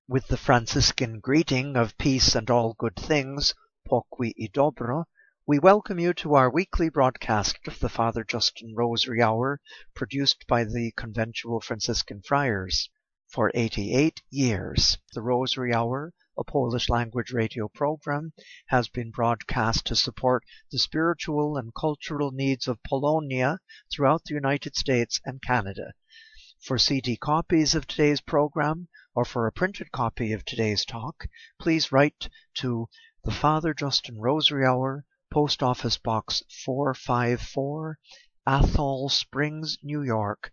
With the Franciscan greeting of peace and all good things, pokój i dobro, we welcome you to our weekly broadcast of the Father Justin Rosary Hour, produced by the Conventual Franciscan Friars. For 88 years, the Rosary Hour, a Polish-language radio program, has been broadcast to support the spiritual and cultural needs of Polonia throughout the United States and Canada. For CD copies of today's program, or for a printed copy of today's talk, please write to the Father Justin Rosary Hour, Post Office Box 454, Athol Springs, New York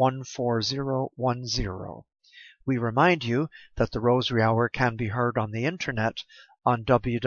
14010. We remind you that the Rosary Hour can be heard on the internet on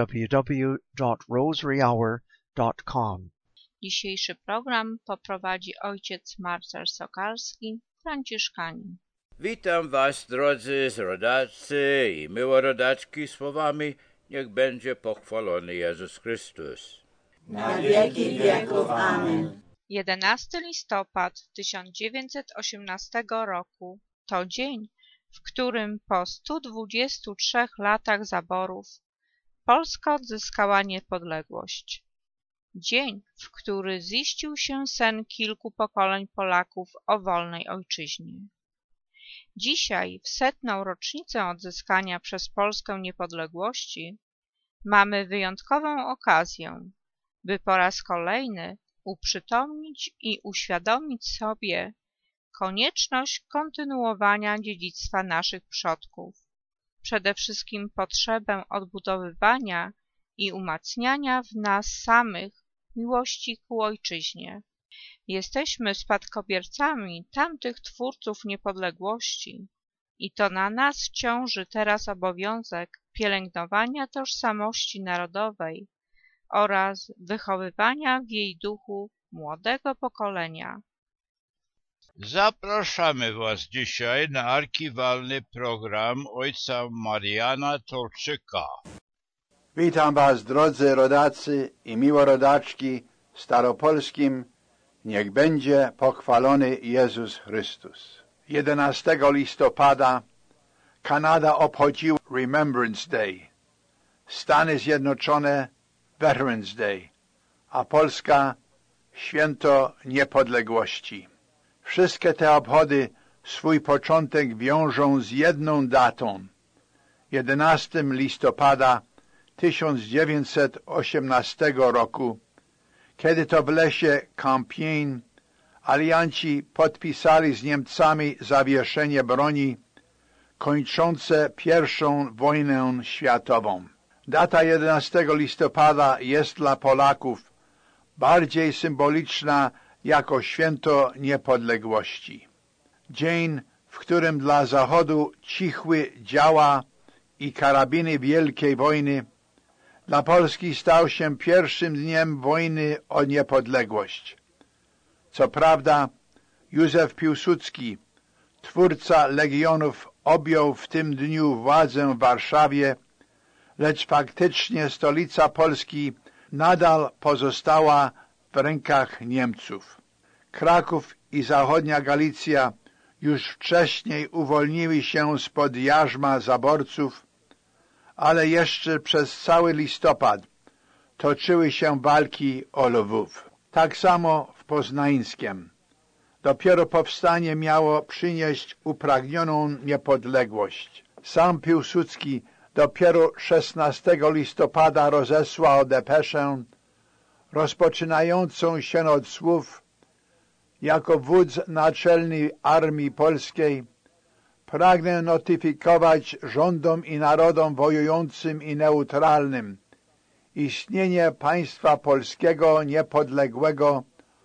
www.rosaryhour.com. Dzisiejszy program poprowadzi ojciec Marcel Sokalski, franciszkanin. Witam was, drodzy rodacy i miłorodaczki, słowami niech będzie pochwalony Jezus Chrystus. Na wieki wieków. Amen. 11 listopad 1918 roku to dzień, w którym po 123 latach zaborów Polska odzyskała niepodległość. Dzień, w który ziścił się sen kilku pokoleń Polaków o wolnej ojczyźnie. Dzisiaj, w 100. rocznicę odzyskania przez Polskę niepodległości, mamy wyjątkową okazję, by po raz kolejny uprzytomnić i uświadomić sobie konieczność kontynuowania dziedzictwa naszych przodków, przede wszystkim potrzebę odbudowywania i umacniania w nas samych miłości ku ojczyźnie. Jesteśmy spadkobiercami tamtych twórców niepodległości i to na nas ciąży teraz obowiązek pielęgnowania tożsamości narodowej oraz wychowywania w jej duchu młodego pokolenia. Zapraszamy was dzisiaj na archiwalny program ojca Mariana Tolczyka. Witam was, drodzy rodacy i miłorodaczki w Staropolskim. Niech będzie pochwalony Jezus Chrystus. 11 listopada Kanada obchodziła Remembrance Day, Stany Zjednoczone Veterans Day, a Polska Święto Niepodległości. Wszystkie te obchody swój początek wiążą z jedną datą, 11 listopada 1918 roku, kiedy to w lesie Compiègne alianci podpisali z Niemcami zawieszenie broni kończące I wojnę światową. Data 11 listopada jest dla Polaków bardziej symboliczna jako święto niepodległości. Dzień, w którym dla Zachodu cichły działa i karabiny Wielkiej Wojny, dla Polski stał się pierwszym dniem wojny o niepodległość. Co prawda, Józef Piłsudski, twórca Legionów, objął w tym dniu władzę w Warszawie, lecz faktycznie stolica Polski nadal pozostała w rękach Niemców. Kraków i zachodnia Galicja już wcześniej uwolniły się spod jarzma zaborców, ale jeszcze przez cały listopad toczyły się walki o Lwów. Tak samo w Poznańskiem. Dopiero powstanie miało przynieść upragnioną niepodległość. Sam Piłsudski dopiero 16 listopada rozesłał depeszę rozpoczynającą się od słów: jako wódz naczelny Armii Polskiej pragnę notyfikować rządom i narodom wojującym i neutralnym istnienie państwa polskiego niepodległego,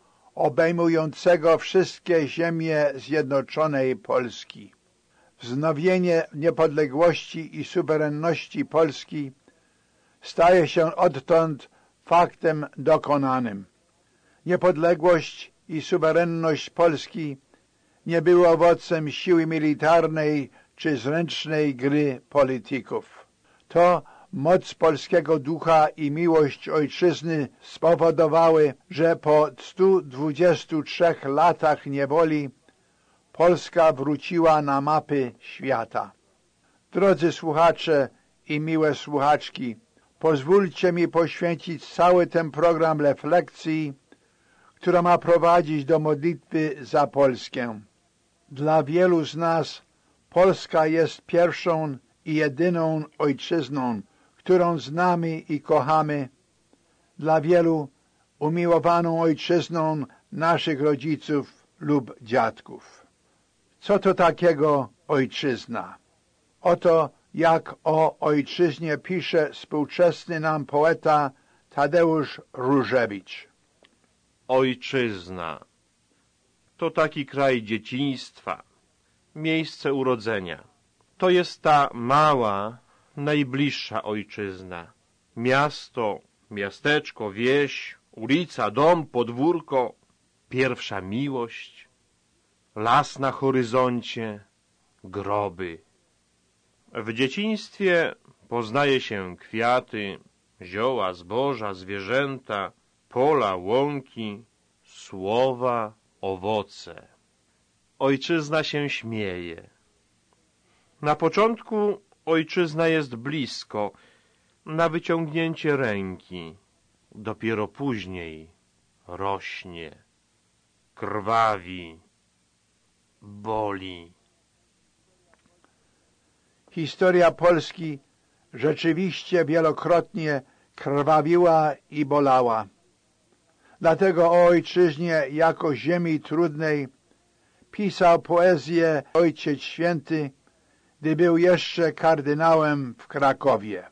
obejmującego wszystkie ziemie zjednoczonej Polski. Wznowienie niepodległości i suwerenności Polski staje się odtąd faktem dokonanym. Niepodległość i suwerenność Polski nie były owocem siły militarnej czy zręcznej gry polityków. To moc polskiego ducha i miłość ojczyzny spowodowały, że po 123 latach niewoli Polska wróciła na mapy świata. Drodzy słuchacze i miłe słuchaczki, pozwólcie mi poświęcić cały ten program refleksji, która ma prowadzić do modlitwy za Polskę. Dla wielu z nas Polska jest pierwszą i jedyną ojczyzną, którą znamy i kochamy. Dla wielu umiłowaną ojczyzną naszych rodziców lub dziadków. Co to takiego ojczyzna? Oto jak o ojczyźnie pisze współczesny nam poeta Tadeusz Różewicz. Ojczyzna to taki kraj dzieciństwa, miejsce urodzenia. To jest ta mała, najbliższa ojczyzna. Miasto, miasteczko, wieś, ulica, dom, podwórko, pierwsza miłość, las na horyzoncie, groby. W dzieciństwie poznaje się kwiaty, zioła, zboża, zwierzęta, pola, łąki, słowa, owoce. Ojczyzna się śmieje. Na początku ojczyzna jest blisko, na wyciągnięcie ręki. Dopiero później rośnie, krwawi, boli. Historia Polski rzeczywiście wielokrotnie krwawiła i bolała. Dlatego o ojczyźnie jako ziemi trudnej pisał poezję Ojciec Święty, gdy był jeszcze kardynałem w Krakowie.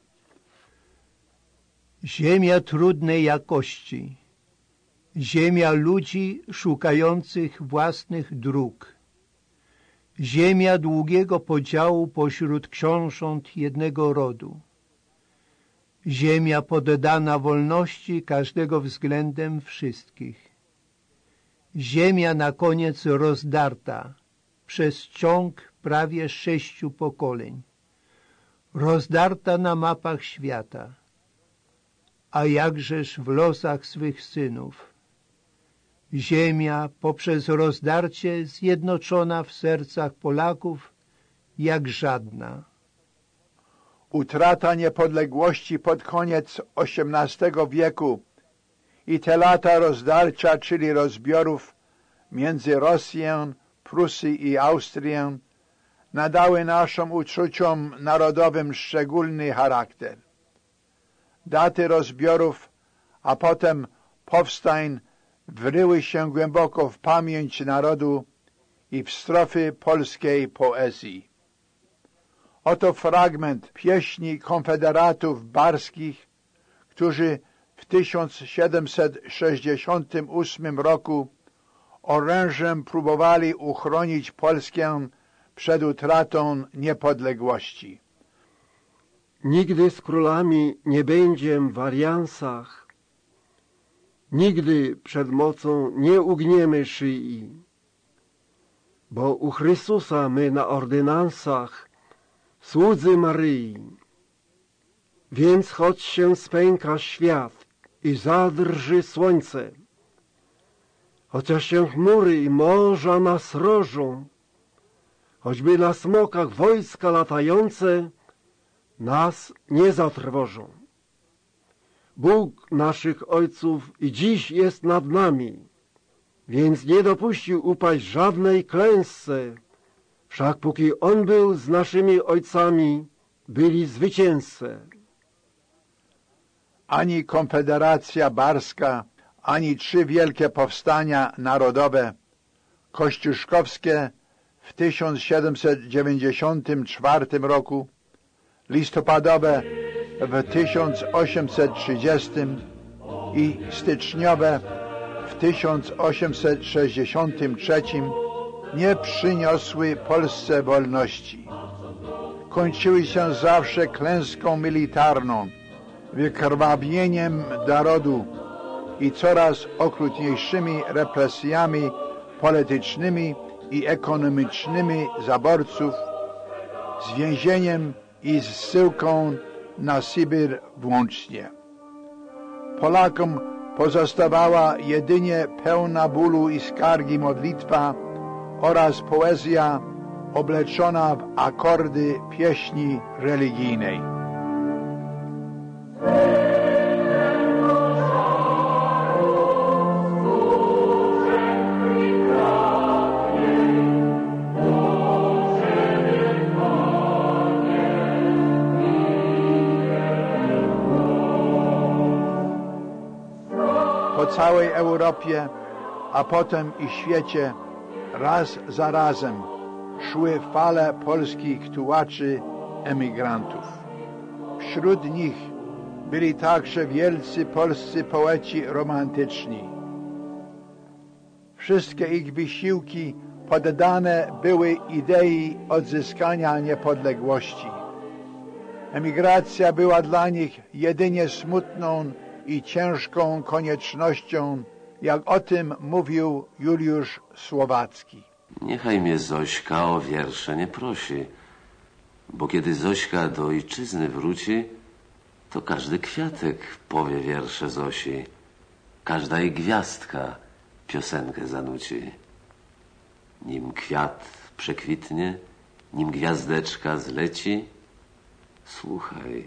Ziemia trudnej jakości, ziemia ludzi szukających własnych dróg, ziemia długiego podziału pośród książąt jednego rodu, ziemia poddana wolności każdego względem wszystkich, ziemia na koniec rozdarta przez ciąg prawie 6 pokoleń, rozdarta na mapach świata, a jakżeż w losach swych synów. Ziemia poprzez rozdarcie zjednoczona w sercach Polaków jak żadna. Utrata niepodległości pod koniec XVIII wieku i te lata rozdarcia, czyli rozbiorów między Rosją, Prusy i Austrię, nadały naszym uczuciom narodowym szczególny charakter. Daty rozbiorów, a potem powstań wryły się głęboko w pamięć narodu i w strofy polskiej poezji. Oto fragment pieśni konfederatów barskich, którzy w 1768 roku orężem próbowali uchronić Polskę przed utratą niepodległości. Nigdy z królami nie będziem w aliansach, nigdy przed mocą nie ugniemy szyi, bo u Chrystusa my na ordynansach, słudzy Maryi. Więc choć się spęka świat i zadrży słońce, chociaż się chmury i morza nas rożą, choćby na smokach wojska latające nas nie zatrwożą. Bóg naszych ojców i dziś jest nad nami, więc nie dopuścił upaść żadnej klęsce, wszak póki On był z naszymi ojcami, byli zwycięzcy. Ani Konfederacja Barska, ani 3 wielkie powstania narodowe, kościuszkowskie w 1794 roku, listopadowe w 1830 i styczniowe w 1863 nie przyniosły Polsce wolności. Kończyły się zawsze klęską militarną, wykrwawieniem narodu i coraz okrutniejszymi represjami politycznymi i ekonomicznymi zaborców, z więzieniem i zsyłką na Sybir włącznie. Polakom pozostawała jedynie pełna bólu i skargi modlitwa oraz poezja obleczona w akordy pieśni religijnej. Po całej Europie, a potem i świecie, raz za razem szły fale polskich tułaczy, emigrantów. Wśród nich byli także wielcy polscy poeci romantyczni. Wszystkie ich wysiłki poddane były idei odzyskania niepodległości. Emigracja była dla nich jedynie smutną i ciężką koniecznością, jak o tym mówił Juliusz Słowacki. Niechaj mnie Zośka o wiersze nie prosi, bo kiedy Zośka do ojczyzny wróci, to każdy kwiatek powie wiersze Zosi, każda jej gwiazdka piosenkę zanuci. Nim kwiat przekwitnie, nim gwiazdeczka zleci, słuchaj,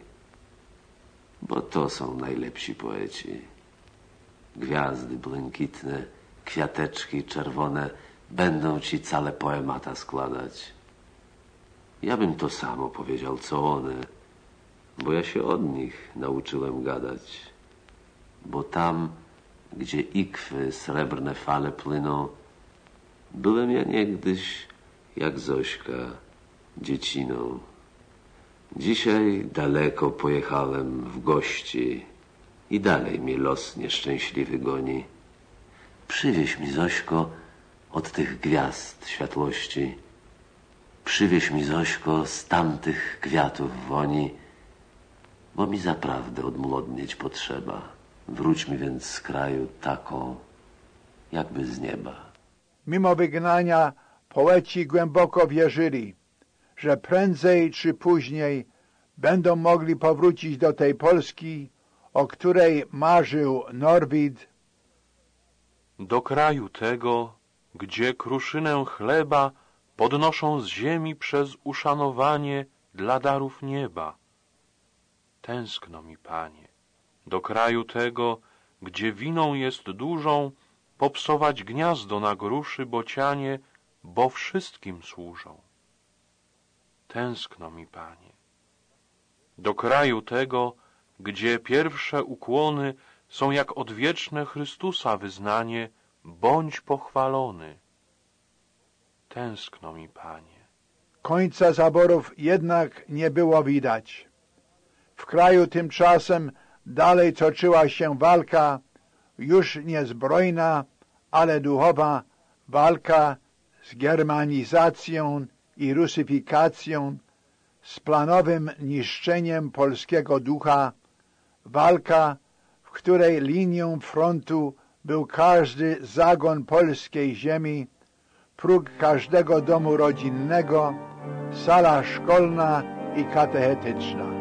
bo to są najlepsi poeci. Gwiazdy błękitne, kwiateczki czerwone będą ci całe poemata składać. Ja bym to samo powiedział, co one, bo ja się od nich nauczyłem gadać. Bo tam, gdzie ikwy srebrne fale płyną, byłem ja niegdyś jak Zośka, dzieciną. Dzisiaj daleko pojechałem w gości i dalej mnie los nieszczęśliwy goni. Przywieź mi, Zośko, od tych gwiazd światłości. Przywieź mi, Zośko, z tamtych kwiatów woni, bo mi zaprawdę odmłodnieć potrzeba. Wróć mi więc z kraju taką, jakby z nieba. Mimo wygnania poeci głęboko wierzyli, że prędzej czy później będą mogli powrócić do tej Polski, o której marzył Norwid. Do kraju tego, gdzie kruszynę chleba podnoszą z ziemi przez uszanowanie dla darów nieba. Tęskno mi, Panie, do kraju tego, gdzie winą jest dużą, popsować gniazdo na gruszy bocianie, bo wszystkim służą. Tęskno mi, Panie, do kraju tego, gdzie pierwsze ukłony są jak odwieczne Chrystusa wyznanie, bądź pochwalony. Tęskno mi, Panie. Końca zaborów jednak nie było widać. W kraju tymczasem dalej toczyła się walka, już nie zbrojna, ale duchowa, walka z germanizacją i rusyfikacją, z planowym niszczeniem polskiego ducha, walka, w której linią frontu był każdy zagon polskiej ziemi, próg każdego domu rodzinnego, sala szkolna i katechetyczna.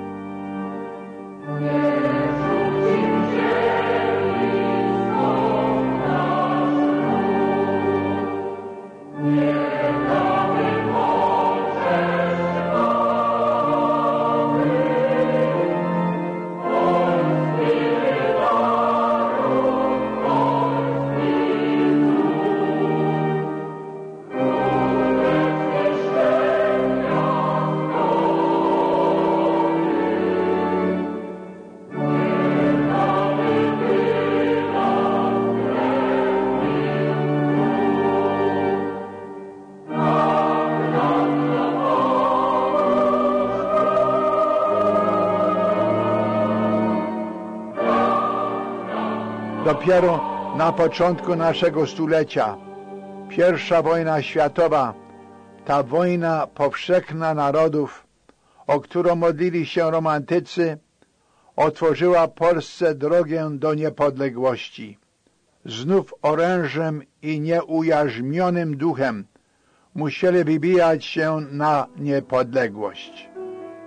Dopiero na początku naszego stulecia, I wojna światowa, ta wojna powszechna narodów, o którą modlili się romantycy, otworzyła Polsce drogę do niepodległości. Znów orężem i nieujarzmionym duchem musieli wybijać się na niepodległość.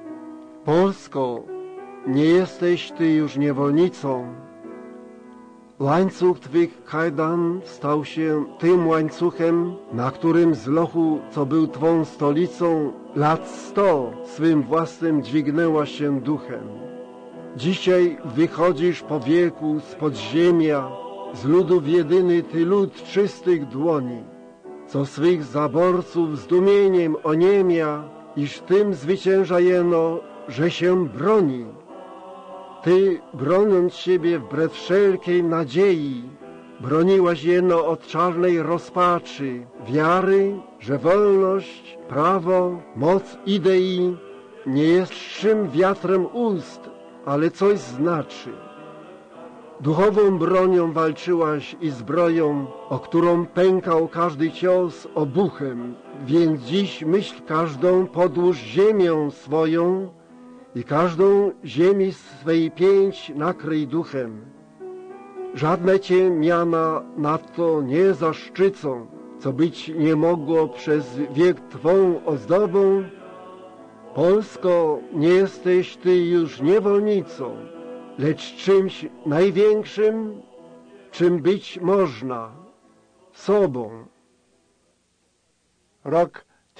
Polsko, nie jesteś ty już niewolnicą, Łańcuch Twych kajdan stał się tym łańcuchem, na którym z lochu, co był Twą stolicą, lat 100 swym własnym dźwignęła się duchem. Dzisiaj wychodzisz po wieku z podziemia, z ludów jedyny Ty lud czystych dłoni, co swych zaborców zdumieniem oniemia, iż tym zwycięża jeno, że się broni. Ty, broniąc siebie wbrew wszelkiej nadziei, broniłaś jeno od czarnej rozpaczy, wiary, że wolność, prawo, moc idei nie jest czym wiatrem ust, ale coś znaczy. Duchową bronią walczyłaś i zbroją, o którą pękał każdy cios obuchem, więc dziś myśl każdą podłóż ziemią swoją i każdą ziemi swej pięć nakryj duchem. Żadne Cię miana nadto nie zaszczycą, co być nie mogło przez wiek Twą ozdobą. Polsko, nie jesteś Ty już niewolnicą, lecz czymś największym, czym być można, sobą. Rok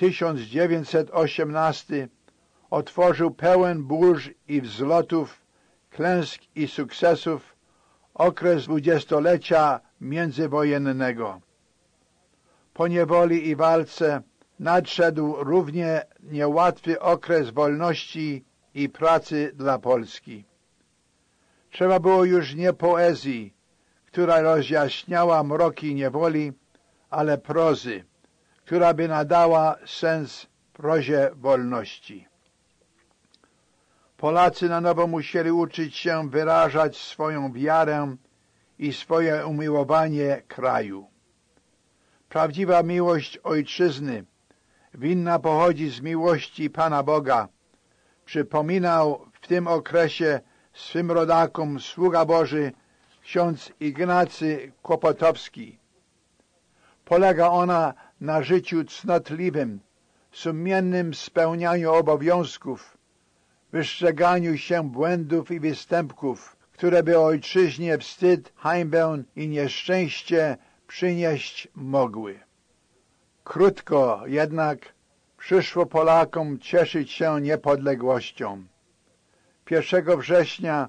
1918 otworzył pełen burz i wzlotów, klęsk i sukcesów okres dwudziestolecia międzywojennego. Po niewoli i walce nadszedł równie niełatwy okres wolności i pracy dla Polski. Trzeba było już nie poezji, która rozjaśniała mroki niewoli, ale prozy, która by nadała sens prozie wolności. Polacy na nowo musieli uczyć się wyrażać swoją wiarę i swoje umiłowanie kraju. Prawdziwa miłość ojczyzny winna pochodzi z miłości Pana Boga, przypominał w tym okresie swym rodakom sługa Boży ksiądz Ignacy Kłopotowski. Polega ona na życiu cnotliwym, sumiennym spełnianiu obowiązków, wystrzeganiu się błędów i występków, które by ojczyźnie wstyd, hańbę i nieszczęście przynieść mogły. Krótko jednak przyszło Polakom cieszyć się niepodległością. 1 września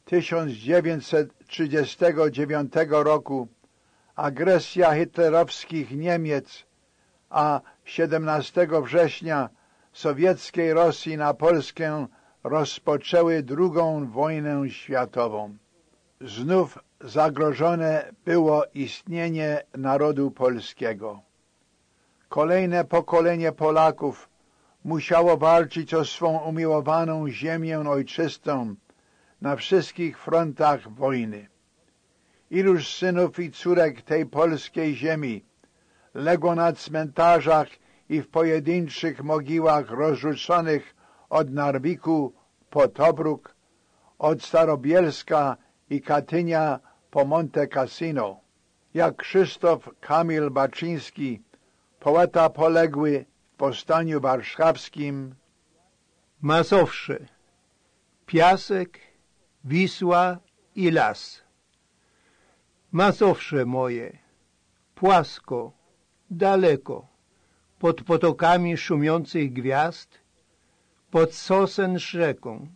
1939 roku agresja hitlerowskich Niemiec, a 17 września sowieckiej Rosji na Polskę rozpoczęły II wojnę światową. Znów zagrożone było istnienie narodu polskiego. Kolejne pokolenie Polaków musiało walczyć o swą umiłowaną ziemię ojczystą na wszystkich frontach wojny. Iluż synów i córek tej polskiej ziemi legło na cmentarzach i w pojedynczych mogiłach rozrzuconych od Narwiku po Tobruk, od Starobielska i Katynia po Monte Cassino. Jak Krzysztof Kamil Baczyński, poeta poległy w powstaniu warszawskim. Mazowsze, piasek, Wisła i las. Mazowsze moje, płasko, daleko, pod potokami szumiących gwiazd, pod Sosen rzeką.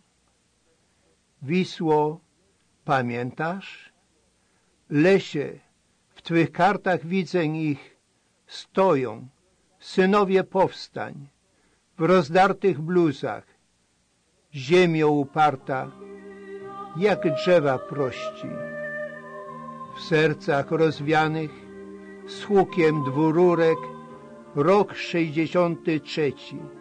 Wisło, pamiętasz? Lesie, w Twych kartach widzę ich, stoją, synowie powstań, w rozdartych bluzach, ziemio uparta, jak drzewa prości. W sercach rozwianych, z hukiem dwururek, rok 63.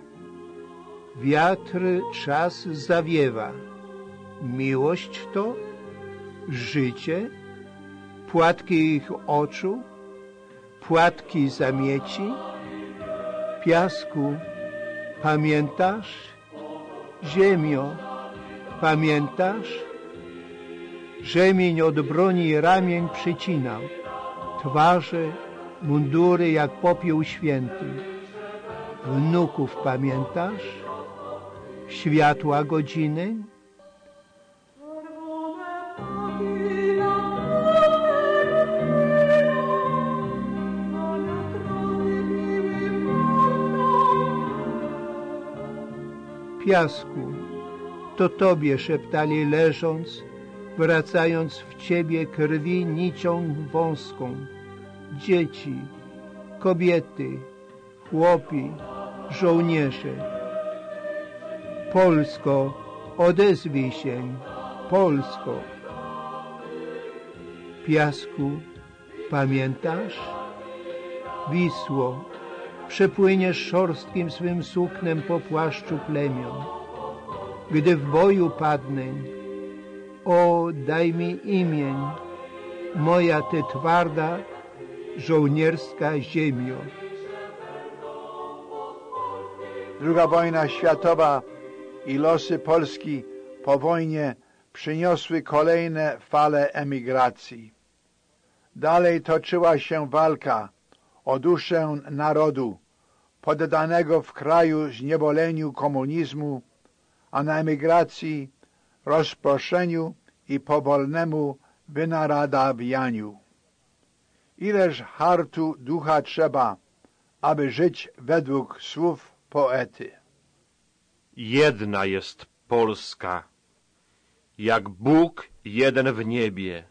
Wiatr czas zawiewa. Miłość to? Życie? Płatki ich oczu? Płatki zamieci? Piasku, pamiętasz? Ziemio, pamiętasz? Rzemień od broni ramień przycinał, twarze, mundury jak popiół święty. Wnuków pamiętasz? Światła godziny? Piasku, to Tobie szeptali leżąc, wracając w Ciebie krwi nicią wąską. Dzieci, kobiety, chłopi, żołnierze. Polsko, odezwij się, Polsko. Piasku, pamiętasz? Wisło, przepłyniesz szorstkim swym suknem po płaszczu plemion. Gdy w boju padnę, o, daj mi imię, moja Ty twarda, żołnierska ziemio. II wojna światowa i losy Polski po wojnie przyniosły kolejne fale emigracji. Dalej toczyła się walka o duszę narodu poddanego w kraju zniewoleniu komunizmu, a na emigracji rozproszeniu i powolnemu wynaradawianiu. Ileż hartu ducha trzeba, aby żyć według słów poety. Jedna jest Polska, jak Bóg jeden w niebie.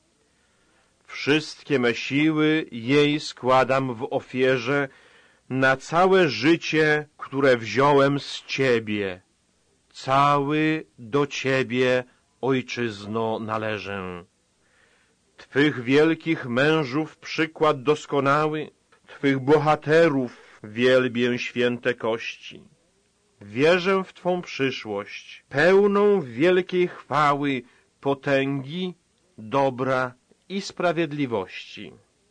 Wszystkie me siły jej składam w ofierze na całe życie, które wziąłem z Ciebie. Cały do Ciebie, Ojczyzno, należę. Twych wielkich mężów przykład doskonały, Twych bohaterów wielbię święte kości. Wierzę w Twą przyszłość, pełną wielkiej chwały, potęgi, dobra i sprawiedliwości.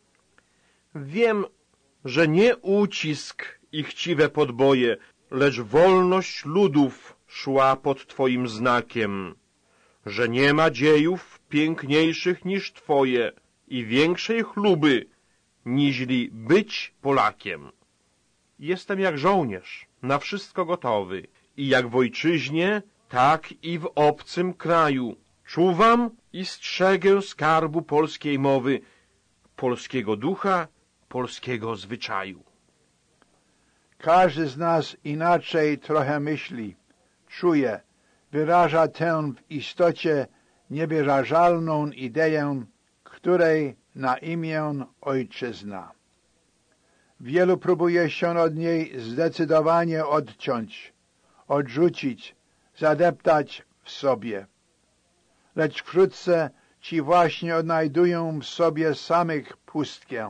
Wiem, że nie ucisk i chciwe podboje, lecz wolność ludów szła pod Twoim znakiem, że nie ma dziejów piękniejszych niż Twoje i większej chluby, niźli być Polakiem. Jestem jak żołnierz, na wszystko gotowy, i jak w ojczyźnie, tak i w obcym kraju. Czuwam i strzegę skarbu polskiej mowy, polskiego ducha, polskiego zwyczaju. Każdy z nas inaczej trochę myśli, czuje, wyraża tę w istocie niewyrażalną ideę, której na imię ojczyzna. Wielu próbuje się od niej zdecydowanie odciąć, odrzucić, zadeptać w sobie. Lecz wkrótce ci właśnie odnajdują w sobie samych pustkę.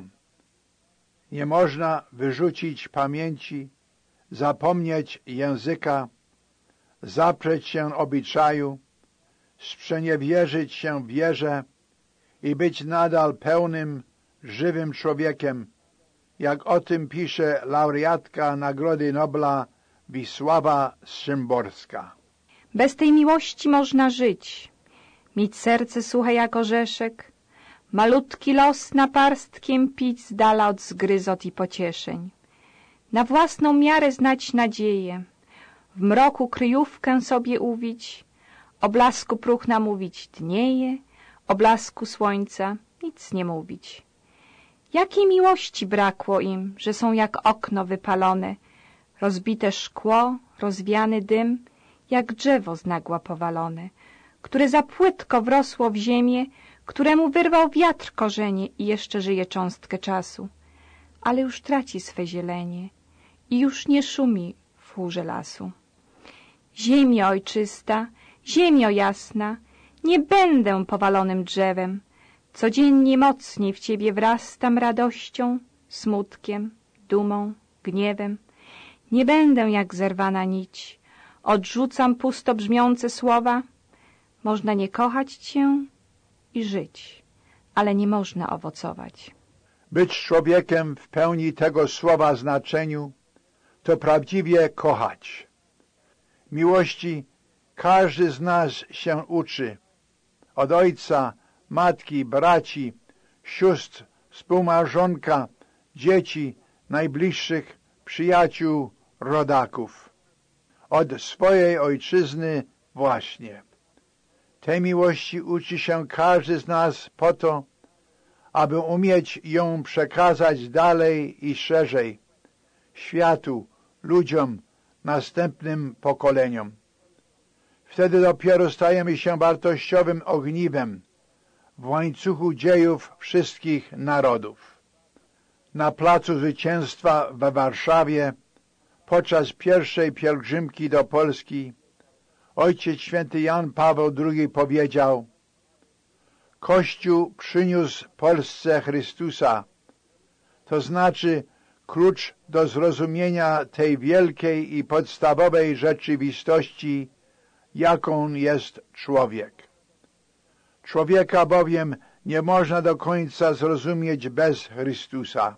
Nie można wyrzucić pamięci, zapomnieć języka, zaprzeć się obyczaju, sprzeniewierzyć się wierze i być nadal pełnym, żywym człowiekiem, jak o tym pisze laureatka Nagrody Nobla Wisława Szymborska. Bez tej miłości można żyć, mieć serce suche jak orzeszek, malutki los naparstkiem pić z dala od zgryzot i pocieszeń, na własną miarę znać nadzieję, w mroku kryjówkę sobie uwić, o blasku próchna mówić dnieje, o blasku słońca nic nie mówić. Jakiej miłości brakło im, że są jak okno wypalone, rozbite szkło, rozwiany dym, jak drzewo z nagła powalone, które za płytko wrosło w ziemię, któremu wyrwał wiatr korzenie i jeszcze żyje cząstkę czasu, ale już traci swe zielenie i już nie szumi w chórze lasu. Ziemio ojczysta, ziemio jasna, nie będę powalonym drzewem, codziennie mocniej w Ciebie wrastam radością, smutkiem, dumą, gniewem. Nie będę jak zerwana nić, odrzucam pusto brzmiące słowa. Można nie kochać Cię i żyć, ale nie można owocować. Być człowiekiem w pełni tego słowa znaczeniu to prawdziwie kochać. Miłości każdy z nas się uczy. Od ojca, matki, braci, sióstr, współmałżonka, dzieci, najbliższych, przyjaciół, rodaków. Od swojej ojczyzny właśnie. Tej miłości uczy się każdy z nas po to, aby umieć ją przekazać dalej i szerzej, światu, ludziom, następnym pokoleniom. Wtedy dopiero stajemy się wartościowym ogniwem w łańcuchu dziejów wszystkich narodów. Na Placu Zwycięstwa we Warszawie podczas pierwszej pielgrzymki do Polski Ojciec Święty Jan Paweł II powiedział: Kościół przyniósł Polsce Chrystusa, to znaczy klucz do zrozumienia tej wielkiej i podstawowej rzeczywistości, jaką jest człowiek. Człowieka bowiem nie można do końca zrozumieć bez Chrystusa.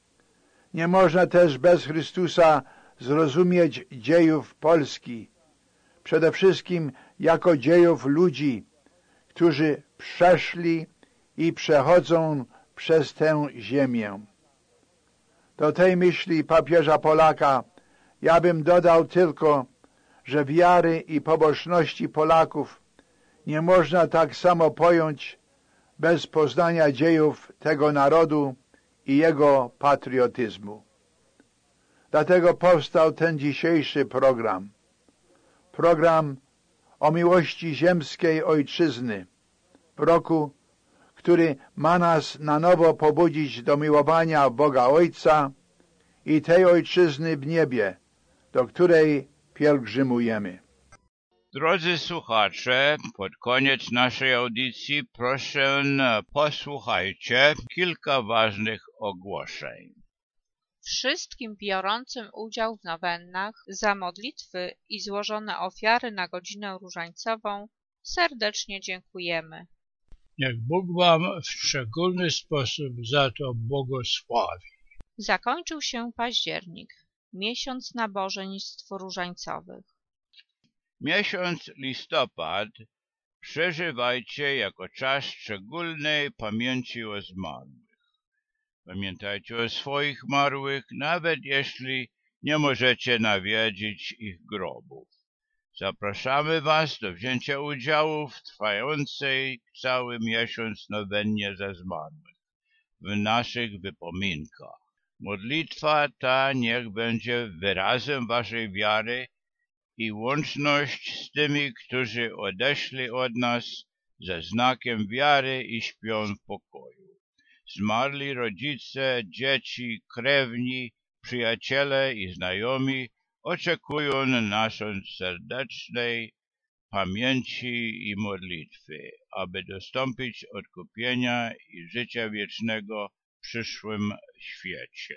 Nie można też bez Chrystusa zrozumieć dziejów Polski, przede wszystkim jako dziejów ludzi, którzy przeszli i przechodzą przez tę ziemię. Do tej myśli papieża Polaka ja bym dodał tylko, że wiary i pobożności Polaków nie można tak samo pojąć bez poznania dziejów tego narodu i jego patriotyzmu. Dlatego powstał ten dzisiejszy program. Program o miłości ziemskiej Ojczyzny w roku, który ma nas na nowo pobudzić do miłowania Boga Ojca i tej Ojczyzny w niebie, do której pielgrzymujemy. Drodzy słuchacze, pod koniec naszej audycji proszę posłuchajcie kilka ważnych ogłoszeń. Wszystkim biorącym udział w nowennach za modlitwy i złożone ofiary na godzinę różańcową serdecznie dziękujemy. Niech Bóg wam w szczególny sposób za to błogosławi. Zakończył się październik, miesiąc nabożeństw różańcowych. Miesiąc listopad przeżywajcie jako czas szczególnej pamięci o zmarłych. Pamiętajcie o swoich zmarłych, nawet jeśli nie możecie nawiedzić ich grobów. Zapraszamy Was do wzięcia udziału w trwającej cały miesiąc nowennie za zmarłych w naszych wypominkach. Modlitwa ta niech będzie wyrazem waszej wiary i łączność z tymi, którzy odeszli od nas ze znakiem wiary i śpią w pokoju. Zmarli rodzice, dzieci, krewni, przyjaciele i znajomi oczekują naszej serdecznej pamięci i modlitwy, aby dostąpić odkupienia i życia wiecznego w przyszłym świecie.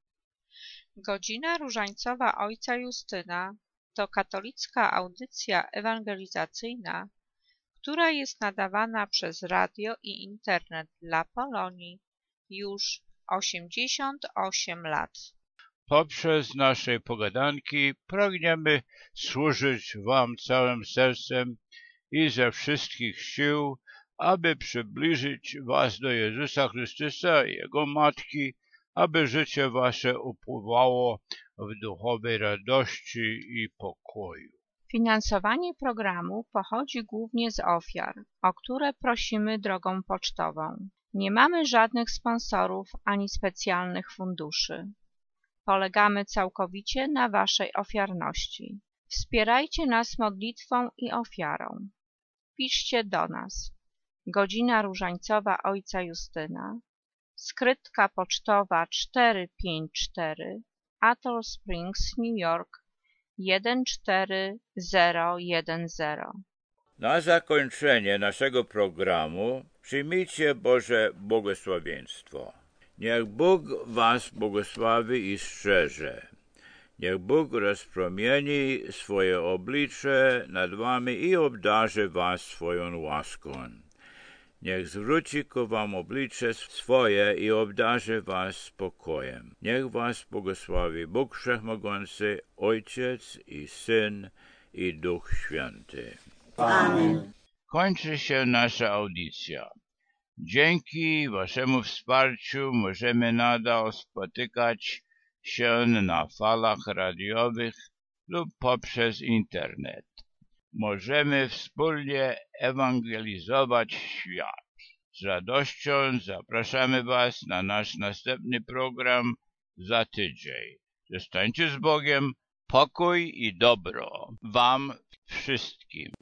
Godzina różańcowa Ojca Justyna to katolicka audycja ewangelizacyjna, która jest nadawana przez radio i internet dla Polonii już 88 lat. Poprzez nasze pogadanki pragniemy służyć Wam całym sercem i ze wszystkich sił, aby przybliżyć Was do Jezusa Chrystusa i Jego Matki, aby życie Wasze upływało w duchowej radości i pokoju. Finansowanie programu pochodzi głównie z ofiar, o które prosimy drogą pocztową. Nie mamy żadnych sponsorów ani specjalnych funduszy. Polegamy całkowicie na Waszej ofiarności. Wspierajcie nas modlitwą i ofiarą. Piszcie do nas. Godzina różańcowa Ojca Justyna, skrytka pocztowa 454, Atoll Springs, New York 14010. Na zakończenie naszego programu przyjmijcie Boże błogosławieństwo. Niech Bóg was błogosławi i strzeże. Niech Bóg rozpromieni swoje oblicze nad wami i obdarzy was swoją łaską. Niech zwróci ku wam oblicze swoje i obdarzy was spokojem. Niech was błogosławi Bóg Wszechmogący, Ojciec i Syn i Duch Święty. Amen. Kończy się nasza audycja. Dzięki waszemu wsparciu możemy nadal spotykać się na falach radiowych lub poprzez internet. Możemy wspólnie ewangelizować świat. Z radością zapraszamy was na nasz następny program za tydzień. Zostańcie z Bogiem. Pokój i dobro wam wszystkim.